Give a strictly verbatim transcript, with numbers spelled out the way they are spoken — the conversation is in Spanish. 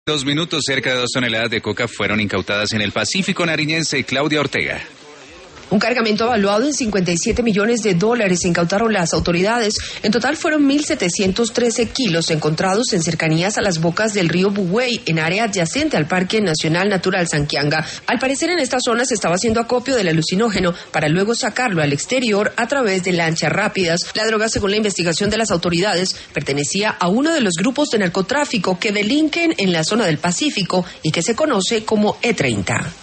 Dos minutos, cerca de dos toneladas de coca fueron incautadas en el Pacífico nariñense. Claudia Ortega. Un cargamento evaluado en cincuenta y siete millones de dólares incautaron las autoridades. En total fueron mil setecientos trece kilos encontrados en cercanías a las bocas del río Buguey, en área adyacente al Parque Nacional Natural Sanquianga. Al parecer en esta zona se estaba haciendo acopio del alucinógeno para luego sacarlo al exterior a través de lanchas rápidas. La droga, según la investigación de las autoridades, pertenecía a uno de los grupos de narcotráfico que delinquen en la zona del Pacífico y que se conoce como E treinta.